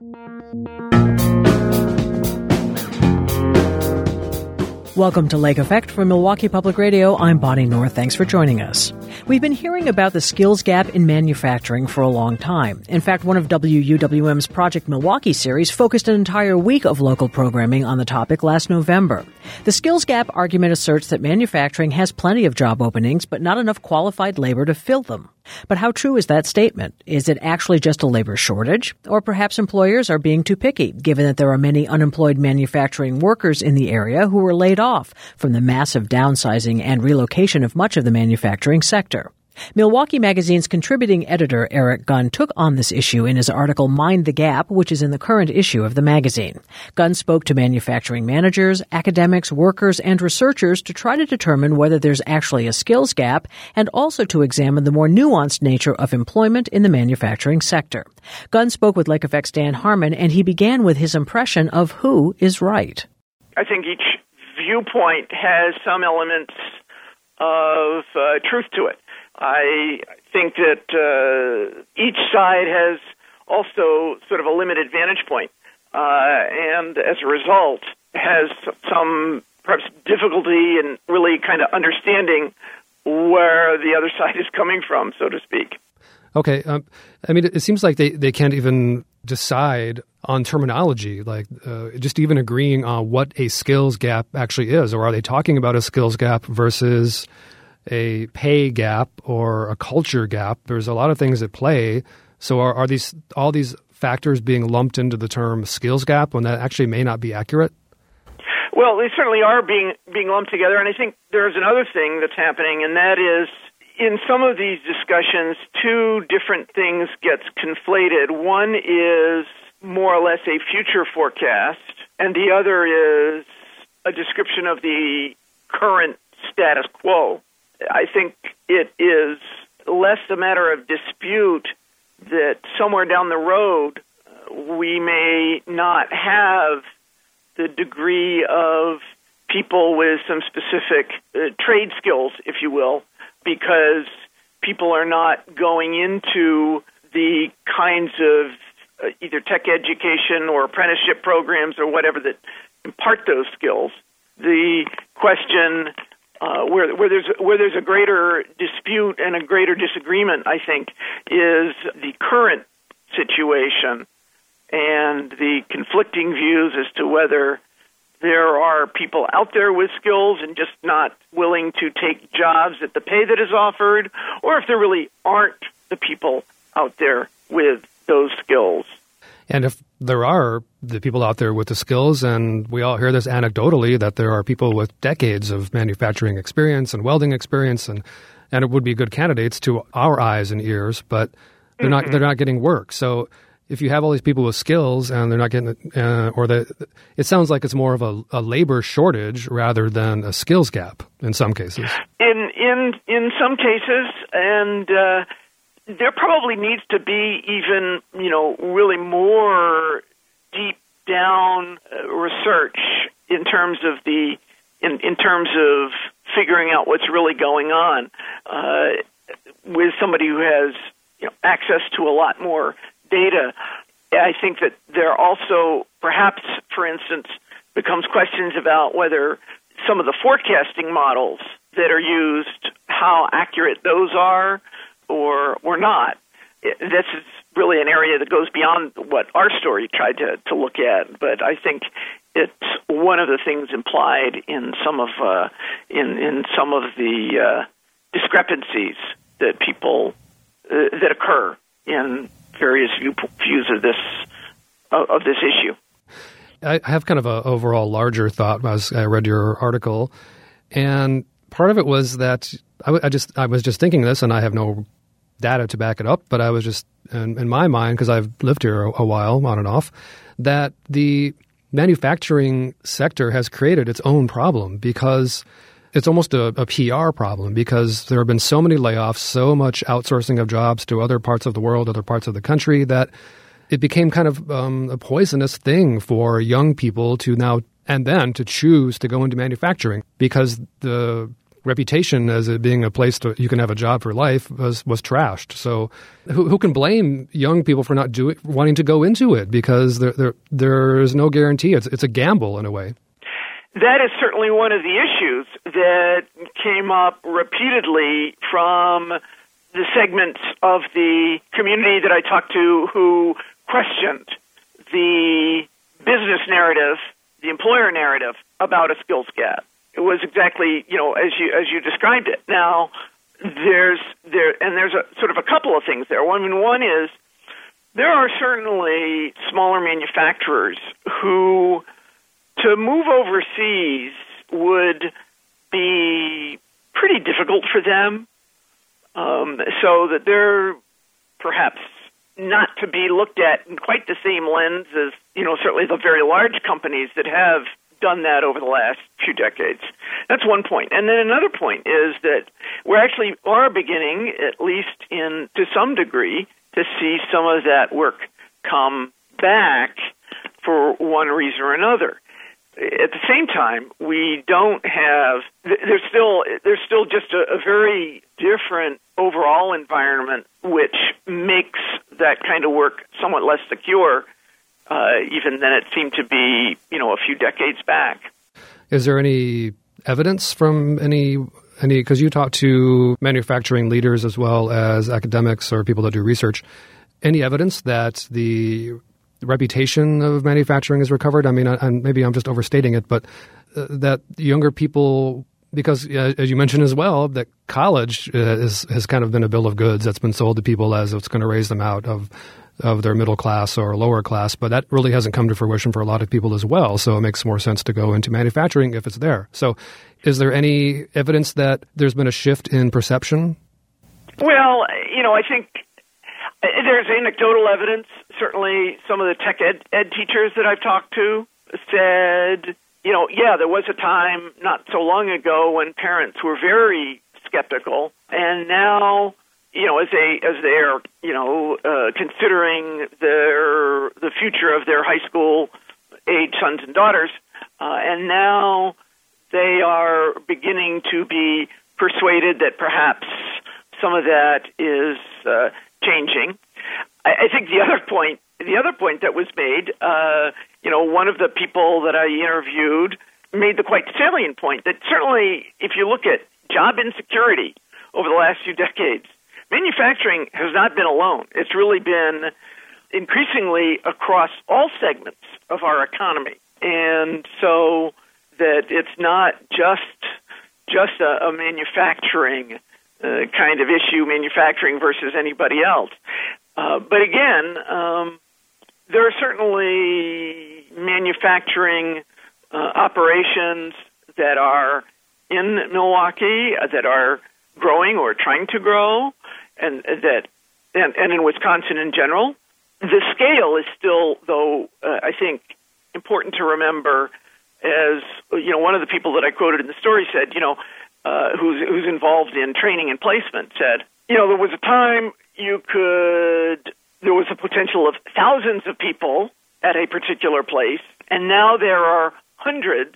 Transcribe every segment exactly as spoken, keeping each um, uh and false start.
Welcome to Lake Effect from Milwaukee Public Radio. I'm Bonnie North. Thanks for joining us. We've been hearing about the skills gap in manufacturing for a long time. In fact, one of W U W M's Project Milwaukee series focused an entire week of local programming on the topic last November. The skills gap argument asserts that manufacturing has plenty of job openings, but not enough qualified labor to fill them. But how true is that statement? Is it actually just a labor shortage? Or perhaps employers are being too picky, given that there are many unemployed manufacturing workers in the area who were laid off from the massive downsizing and relocation of much of the manufacturing sector? Milwaukee Magazine's contributing editor Eric Gunn took on this issue in his article Mind the Gap, which is in the current issue of the magazine. Gunn spoke to manufacturing managers, academics, workers, and researchers to try to determine whether there's actually a skills gap and also to examine the more nuanced nature of employment in the manufacturing sector. Gunn spoke with Lake Effect's Dan Harmon, and he began with his impression of who is right. I think each viewpoint has some elements of uh, truth to it. I think that uh, each side has also sort of a limited vantage point, uh, and as a result has some perhaps difficulty in really kind of understanding where the other side is coming from, so to speak. Okay. Um, I mean, it seems like they, they can't even decide on terminology, like uh, just even agreeing on what a skills gap actually is, or are they talking about a skills gap versus a pay gap or a culture gap? There's a lot of things at play. So are, are these all these factors being lumped into the term skills gap when that actually may not be accurate? Well, they certainly are being being lumped together. And I think there's another thing that's happening, and that is in some of these discussions, two different things gets conflated. One is more or less a future forecast, and the other is a description of the current status quo. I think it is less a matter of dispute that somewhere down the road uh, we may not have the degree of people with some specific uh, trade skills, if you will, because people are not going into the kinds of uh, either tech education or apprenticeship programs or whatever that impart those skills. The question Uh, where, where there's where there's a greater dispute and a greater disagreement, I think, is the current situation and the conflicting views as to whether there are people out there with skills and just not willing to take jobs at the pay that is offered, or if there really aren't the people out there with those skills. And if there are the people out there with the skills, and we all hear this anecdotally, that there are people with decades of manufacturing experience and welding experience, and, and it would be good candidates to our eyes and ears, but they're mm-hmm. not they're not getting work. So if you have all these people with skills and they're not getting it, uh, or the, it sounds like it's more of a, a labor shortage rather than a skills gap in some cases. In in in some cases, and uh, there probably needs to be even, you know, really more deep down uh, research in terms of the in, in terms of figuring out what's really going on uh, with somebody who has, you know, access to a lot more data. I think that there also perhaps, for instance, becomes questions about whether some of the forecasting models that are used, how accurate those are, or or not. This is really an area that goes beyond what our story tried to, to look at, but I think it's one of the things implied in some of uh, in in some of the uh, discrepancies that people uh, that occur in various view, views of this of, of this issue. I have kind of an overall larger thought as I read your article, and part of it was that I, I just I was just thinking this, and I have no data to back it up, but I was just in, in my mind, because I've lived here a, a while on and off, that the manufacturing sector has created its own problem, because it's almost a, a P R problem, because there have been so many layoffs, so much outsourcing of jobs to other parts of the world, other parts of the country, that it became kind of um, a poisonous thing for young people to now and then to choose to go into manufacturing, because the reputation as it being a place to you can have a job for life was was trashed. So who, who can blame young people for not doing wanting to go into it, because there there there is no guarantee. It's it's a gamble in a way. That is certainly one of the issues that came up repeatedly from the segments of the community that I talked to who questioned the business narrative, the employer narrative about a skills gap. It was exactly, you know, as you as you described it. Now, there's there and there's a sort of a couple of things there. One, I mean, one is there are certainly smaller manufacturers who, to move overseas would be pretty difficult for them, um, so that they're perhaps not to be looked at in quite the same lens as, you know, certainly the very large companies that have done that over the last few decades. That's one point. And then another point is that we're actually are beginning, at least in to some degree, to see some of that work come back for one reason or another. At the same time, we don't have, there's still there's still just a, a very different overall environment, which makes that kind of work somewhat less secure, uh, even than it seemed to be, you know, a few decades back. Is there any evidence from any, any because you talk to manufacturing leaders as well as academics or people that do research, any evidence that the reputation of manufacturing is recovered? I mean, and maybe I'm just overstating it, but uh, that younger people, because uh, as you mentioned as well, that college uh, is, has kind of been a bill of goods that's been sold to people as it's going to raise them out of of their middle class or lower class, but that really hasn't come to fruition for a lot of people as well. So it makes more sense to go into manufacturing if it's there. So is there any evidence that there's been a shift in perception? Well, you know, I think there's anecdotal evidence. Certainly some of the tech ed, ed teachers that I've talked to said, you know, yeah, there was a time not so long ago when parents were very skeptical, and now, you know, as they as they're, you know, uh, considering their the future of their high school age sons and daughters, uh, and now they are beginning to be persuaded that perhaps some of that is uh, changing. I, I think the other point, the other point that was made, uh, you know, one of the people that I interviewed made the quite salient point that certainly, if you look at job insecurity over the last few decades, manufacturing has not been alone. It's really been increasingly across all segments of our economy, and so that it's not just just a, a manufacturing uh, kind of issue, manufacturing versus anybody else. Uh, but again, um, there are certainly manufacturing uh, operations that are in Milwaukee uh, that are growing or trying to grow, and that, and, and in Wisconsin in general. The scale is still, though, uh, I think, important to remember. As you know, one of the people that I quoted in the story said, you know, uh, who's who's involved in training and placement, said, you know, there was a time you could, there was a potential of thousands of people at a particular place, and now there are hundreds,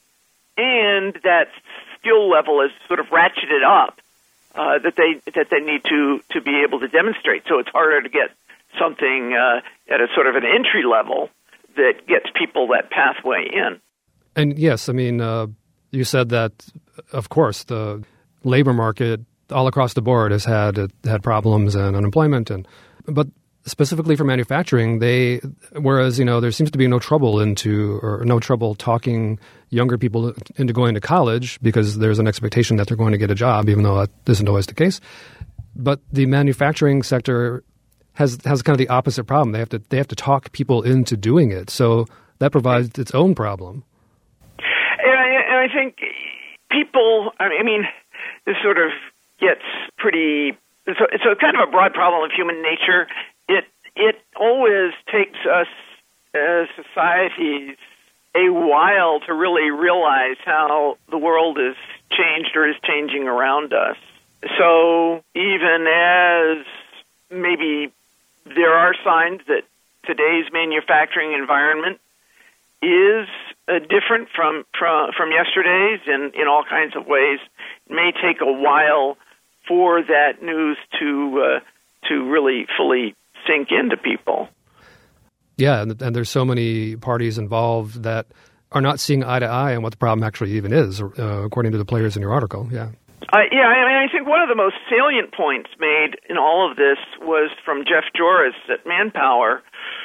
and that skill level is sort of ratcheted up. Uh, that they that they need to, to be able to demonstrate. So it's harder to get something uh, at a sort of an entry level that gets people that pathway in. And yes, I mean, uh, you said that, of course, the labor market all across the board has had uh, had problems and unemployment, and but specifically for manufacturing, they whereas you know there seems to be no trouble into or no trouble talking younger people into going to college because there's an expectation that they're going to get a job, even though that isn't always the case. But the manufacturing sector has has kind of the opposite problem. They have to they have to talk people into doing it, so that provides its own problem. And I, and I think people, I mean, this sort of gets pretty. It's a, it's a kind of a broad problem of human nature. It it always takes us as societies a while to really realize how the world is changed or is changing around us. So even as maybe there are signs that today's manufacturing environment is uh, different from, from from yesterday's in, in all kinds of ways, may take a while for that news to uh, to really fully sink into people. Yeah, and, and there's so many parties involved that are not seeing eye to eye on what the problem actually even is, uh, according to the players in your article. Yeah. Uh, yeah, I mean, I think one of the most salient points made in all of this was from Jeff Joris at Manpower,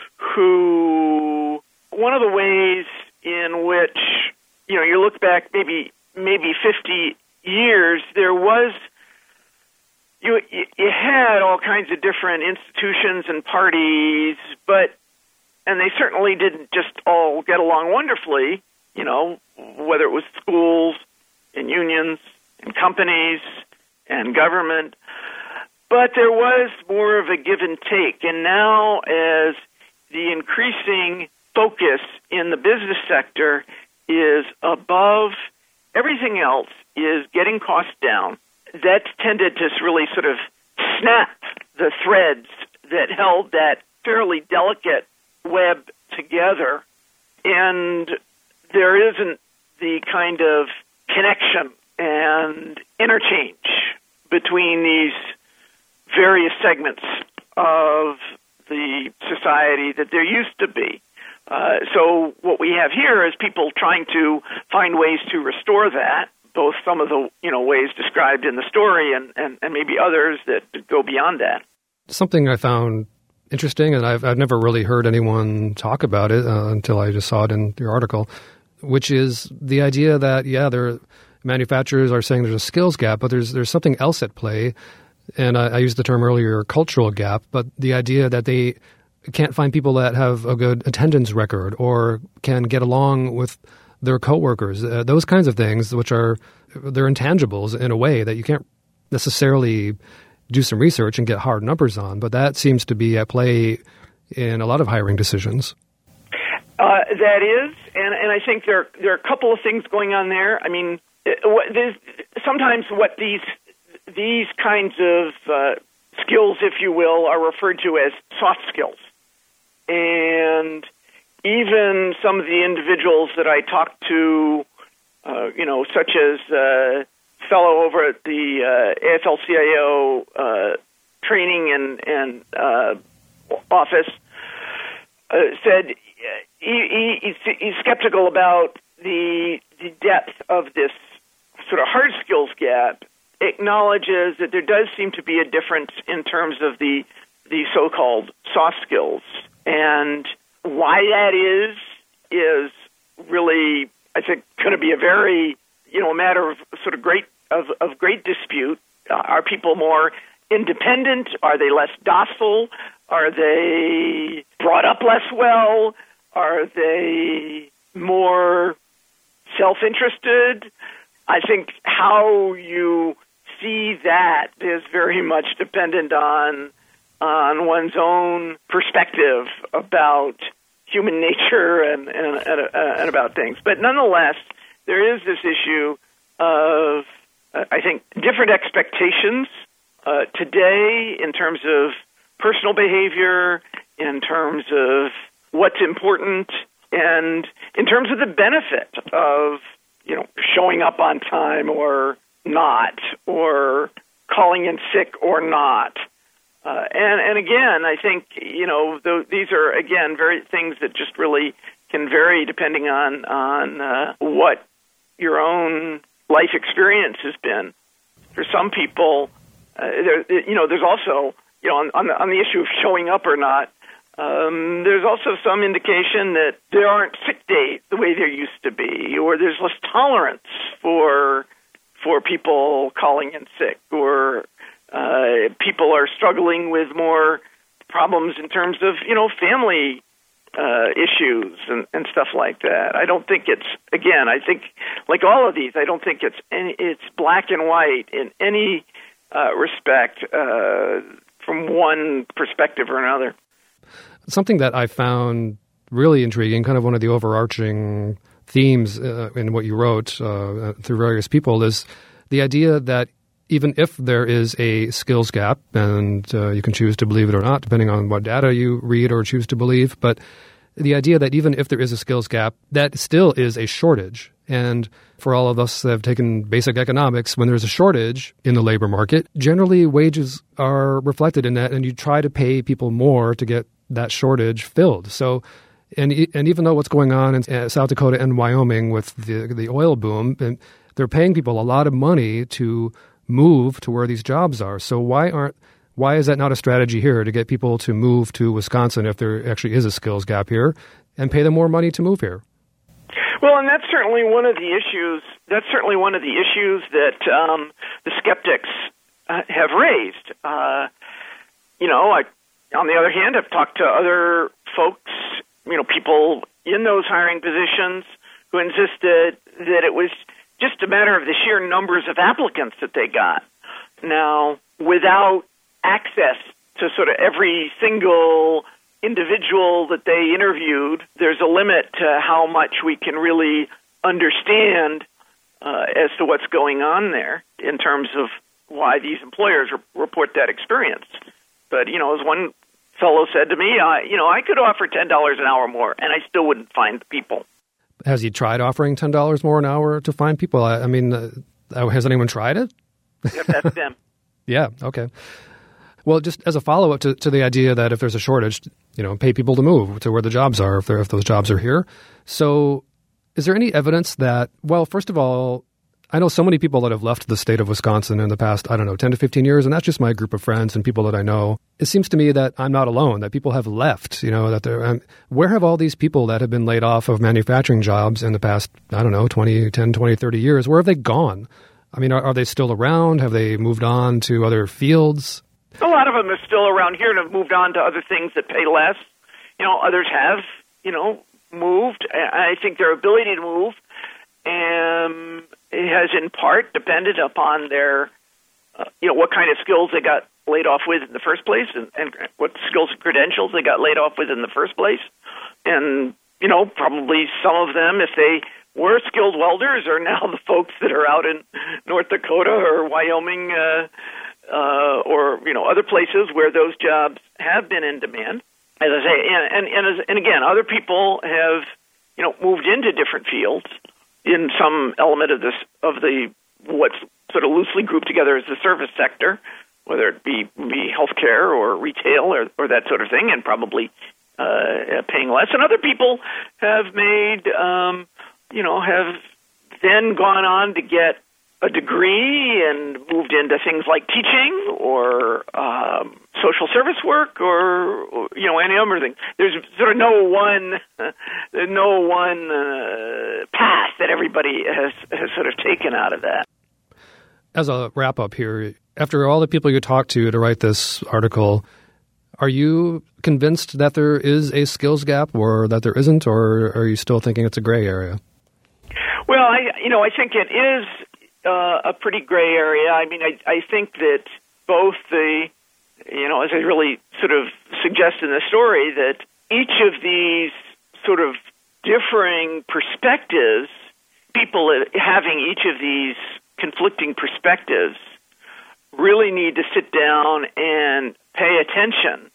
who one of the ways in which, you know, you look back maybe maybe fifty years, there was you you had all kinds of different institutions and parties, but and they certainly didn't just all get along wonderfully, you know, whether it was schools and unions and companies and government. But there was more of a give and take. And now as the increasing focus in the business sector is above everything else is getting costs down, that's tended to really sort of snap the threads that held that fairly delicate web together. And there isn't the kind of connection and interchange between these various segments of the society that there used to be. Uh, so what we have here is people trying to find ways to restore that, both some of the you know ways described in the story and, and, and maybe others that go beyond that. Something I found interesting, and I've, I've never really heard anyone talk about it uh, until I just saw it in your article, which is the idea that, yeah, there manufacturers are saying there's a skills gap, but there's there's something else at play. And I, I used the term earlier, cultural gap, but the idea that they can't find people that have a good attendance record or can get along with their coworkers, uh, those kinds of things, which are, they're intangibles in a way that you can't necessarily do some research and get hard numbers on, but that seems to be at play in a lot of hiring decisions. Uh, that is, and, and I think there, there are a couple of things going on there. I mean, There's, sometimes what these these kinds of uh, skills, if you will, are referred to as soft skills. And even some of the individuals that I talked to, uh, you know, such as a fellow over at the uh, A F L C I O uh, training and, and uh, office, uh, said he, he, he's skeptical about the the depth of this sort of hard skills gap, acknowledges that there does seem to be a difference in terms of the the so-called soft skills. And why that is, is really, I think, going to be a very, you know, a matter of sort of great, of, of great dispute. Uh, are people more independent? Are they less docile? Are they brought up less well? Are they more self-interested? I think how you see that is very much dependent on on one's own perspective about human nature and and, and, uh, and about things. But nonetheless, there is this issue of, uh, I think, different expectations uh, today in terms of personal behavior, in terms of what's important, and in terms of the benefit of, you know, showing up on time or not, or calling in sick or not. Uh, and, and again, I think, you know, th- these are, again, very things that just really can vary depending on, on uh, what your own life experience has been. For some people, uh, there, you know, there's also, you know, on, on, the, on the issue of showing up or not, Um, there's also some indication that there aren't sick days the way there used to be, or there's less tolerance for for people calling in sick, or uh, people are struggling with more problems in terms of, you know, family uh, issues and, and stuff like that. I don't think it's, again, I think, like all of these, I don't think it's any, it's black and white in any uh, respect uh, from one perspective or another. Something that I found really intriguing, kind of one of the overarching themes uh, in what you wrote uh, through various people, is the idea that even if there is a skills gap, and uh, you can choose to believe it or not, depending on what data you read or choose to believe, but the idea that even if there is a skills gap, that still is a shortage. And for all of us that have taken basic economics, when there's a shortage in the labor market, generally wages are reflected in that, and you try to pay people more to get that shortage filled. So, and and even though what's going on in South Dakota and Wyoming with the the oil boom, and they're paying people a lot of money to move to where these jobs are. So why aren't why is that not a strategy here to get people to move to Wisconsin if there actually is a skills gap here, and pay them more money to move here? Well, and that's certainly one of the issues. That's certainly one of the issues that um, the skeptics uh, have raised. Uh, you know, I, on the other hand, I've talked to other folks, you know, people in those hiring positions who insisted that it was just a matter of the sheer numbers of applicants that they got. Now, without access to sort of every single individual that they interviewed, there's a limit to how much we can really understand uh, as to what's going on there in terms of why these employers re- report that experience. But, you know, as one fellow said to me, I, you know, I could offer ten dollars an hour more, and I still wouldn't find the people. Has he tried offering ten dollars more an hour to find people? I, I mean, uh, has anyone tried it? Yep, that's them. Yeah, okay. Well, just as a follow-up to, to the idea that if there's a shortage, you know, pay people to move to where the jobs are, if, if those jobs are here. So is there any evidence that, well, first of all, I know so many people that have left the state of Wisconsin in the past, I don't know, ten to fifteen years, and that's just my group of friends and people that I know. It seems to me that I'm not alone, that people have left, you know, that they're, um, where have all these people that have been laid off of manufacturing jobs in the past, I don't know, twenty, ten, twenty, thirty years, where have they gone? I mean, are, are they still around? Have they moved on to other fields? A lot of them are still around here and have moved on to other things that pay less. You know, others have, you know, moved. I think their ability to move um, has in part depended upon their, uh, you know, what kind of skills they got laid off with in the first place and, and what skills and credentials they got laid off with in the first place. And, you know, probably some of them, if they were skilled welders, are now the folks that are out in North Dakota or Wyoming uh Uh, or, you know, other places where those jobs have been in demand, as I say. And, and, and, as, and again, other people have, you know, moved into different fields in some element of this, of the, what's sort of loosely grouped together as the service sector, whether it be, be healthcare or retail or, or that sort of thing, and probably uh, paying less. And other people have made, um, you know, have then gone on to get a degree and moved into things like teaching or um, social service work or, or, you know, any number of things. There's sort of no one, uh, no one uh, path that everybody has, has sort of taken out of that. As a wrap-up here, after all the people you talked to to write this article, are you convinced that there is a skills gap or that there isn't, or are you still thinking it's a gray area? Well, I, you know, I think it is Uh, a pretty gray area. I mean, I, I think that both the, you know, as I really sort of suggest in the story, that each of these sort of differing perspectives, people having each of these conflicting perspectives, really need to sit down and pay attention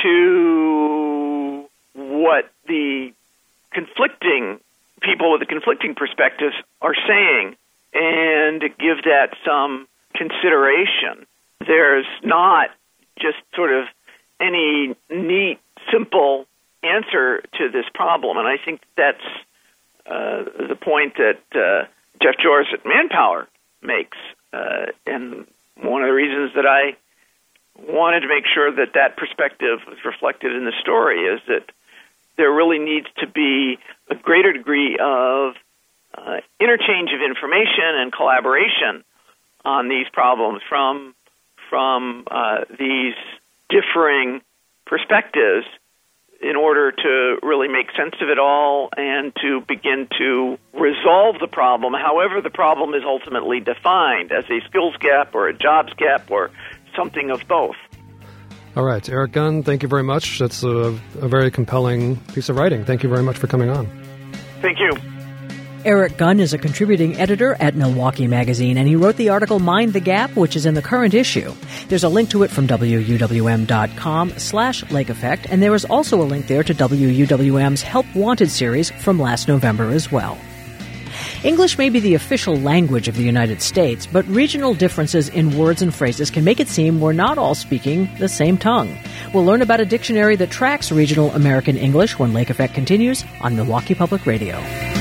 to what the conflicting people with the conflicting perspectives are saying, and give that some consideration. There's not just sort of any neat, simple answer to this problem, and I think that's uh, the point that uh, Jeff Joris at Manpower makes, uh, and one of the reasons that I wanted to make sure that that perspective was reflected in the story is that there really needs to be a greater degree of Uh, interchange of information and collaboration on these problems from from uh, these differing perspectives in order to really make sense of it all and to begin to resolve the problem, however the problem is ultimately defined, as a skills gap or a jobs gap or something of both. All right. Eric Gunn, thank you very much. That's a, a very compelling piece of writing. Thank you very much for coming on. Thank you. Eric Gunn is a contributing editor at Milwaukee Magazine, and he wrote the article Mind the Gap, which is in the current issue. There's a link to it from W U W M dot com slash Lake Effect, and there is also a link there to W U W M's Help Wanted series from last November as well. English may be the official language of the United States, but regional differences in words and phrases can make it seem we're not all speaking the same tongue. We'll learn about a dictionary that tracks regional American English when Lake Effect continues on Milwaukee Public Radio.